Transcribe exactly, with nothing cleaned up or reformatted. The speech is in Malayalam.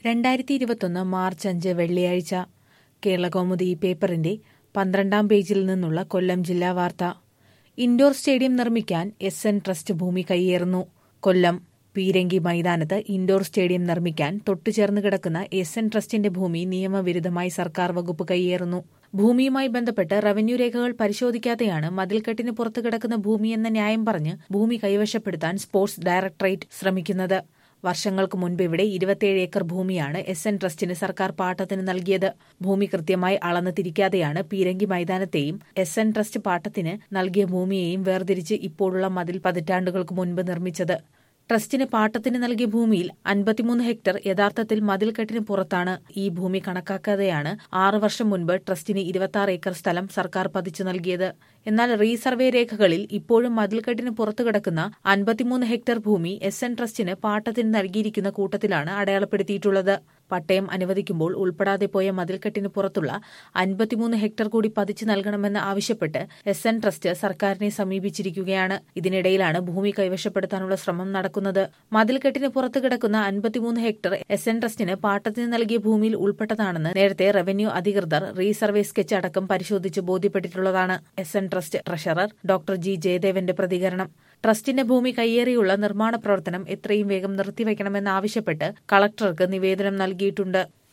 രണ്ടായിരത്തി ഇരുപത്തൊന്ന് മാർച്ച് അഞ്ച് വെള്ളിയാഴ്ച കേരളകൗമുദി ഈ പേപ്പറിന്റെ പന്ത്രണ്ടാം പേജിൽ നിന്നുള്ള കൊല്ലം ജില്ലാ വാർത്ത. ഇൻഡോർ സ്റ്റേഡിയം നിർമ്മിക്കാൻ എസ് എൻ ട്രസ്റ്റ് ഭൂമി കൈയേറുന്നു. കൊല്ലം പീരങ്കി മൈതാനത്ത് ഇൻഡോർ സ്റ്റേഡിയം നിർമ്മിക്കാൻ തൊട്ടുചേർന്ന് കിടക്കുന്ന എസ് എൻ ട്രസ്റ്റിന്റെ ഭൂമി നിയമവിരുദ്ധമായി സർക്കാർ വകുപ്പ് കൈയേറുന്നു. ഭൂമിയുമായി ബന്ധപ്പെട്ട് റവന്യൂ രേഖകൾ പരിശോധിക്കാതെയാണ് മതിൽക്കെട്ടിന് പുറത്ത് കിടക്കുന്ന ഭൂമിയെന്ന ന്യായം പറഞ്ഞ് ഭൂമി കൈവശപ്പെടുത്താൻ സ്പോർട്സ് ഡയറക്ടറേറ്റ് ശ്രമിക്കുന്നത്. വർഷങ്ങൾക്ക് മുൻപ് ഇവിടെ ഇരുപത്തിയേഴ് ഏക്കർ ഭൂമിയാണ് എസ് എൻ ട്രസ്റ്റിന് സർക്കാർ പാട്ടത്തിന് നൽകിയത്. ഭൂമി കൃത്യമായി അളന്ന് തിരിക്കാതെയാണ് പീരങ്കി മൈതാനത്തെയും എസ് എൻ ട്രസ്റ്റ് പാട്ടത്തിന് നൽകിയ ഭൂമിയെയും വേർതിരിച്ച് ഇപ്പോഴുള്ള മതിൽ പതിറ്റാണ്ടുകൾക്ക് മുൻപ് നിർമ്മിച്ചത്. ട്രസ്റ്റിന് പാട്ടത്തിന് നൽകിയ ഭൂമിയിൽ അൻപത്തിമൂന്ന് ഹെക്ടർ യഥാർത്ഥത്തിൽ മതിൽക്കെട്ടിന് പുറത്താണ്. ഈ ഭൂമി കണക്കാക്കാതെയാണ് ആറ് വർഷം മുൻപ് ട്രസ്റ്റിന് ഇരുപത്തിയാറ് ഏക്കർ സ്ഥലം സർക്കാർ പതിച്ചു നൽകിയത്. എന്നാൽ റീസർവേ രേഖകളിൽ ഇപ്പോഴും മതിൽക്കെട്ടിന് പുറത്തു കിടക്കുന്ന അൻപത്തിമൂന്ന് ഹെക്ടർ ഭൂമി എസ് എൻ ട്രസ്റ്റിന് പാട്ടത്തിന് നൽകിയിരിക്കുന്ന കൂട്ടത്തിലാണ് അടയാളപ്പെടുത്തിയിട്ടുള്ളത്. പട്ടയം അനുവദിക്കുമ്പോൾ ഉൾപ്പെടാതെ പോയ മതിൽക്കെട്ടിന് പുറത്തുള്ള അൻപത്തിമൂന്ന് ഹെക്ടർ കൂടി പതിച്ചു നൽകണമെന്ന് ആവശ്യപ്പെട്ട് എസ് എൻ ട്രസ്റ്റ് സർക്കാരിനെ സമീപിച്ചിരിക്കുകയാണ്. ഇതിനിടയിലാണ് ഭൂമി കൈവശപ്പെടുത്താനുള്ള ശ്രമം നടക്കുന്നത്. മതിൽക്കെട്ടിന് പുറത്ത് കിടക്കുന്ന അൻപത്തിമൂന്ന് ഹെക്ടർ എസ് എൻ ട്രസ്റ്റിന് പാട്ടത്തിന് നൽകിയ ഭൂമിയിൽ ഉൾപ്പെട്ടതാണെന്ന് നേരത്തെ റവന്യൂ അധികൃതർ റീസർവേ സ്കെച്ച് അടക്കം പരിശോധിച്ച് ബോധ്യപ്പെട്ടിട്ടുള്ളതാണ്. S N trust treasurer doctor G ജയദേവന്റെ പ്രതികരണം. ട്രസ്റ്റിന്റെ ഭൂമി കയ്യേറിയുള്ള നിർമ്മാണ പ്രവർത്തനം എത്രയും വേഗം നിർത്തിവെക്കണമെന്നാവശ്യപ്പെട്ട് കളക്ടർക്ക് നിവേദനം നൽകിയിട്ടുണ്ട്.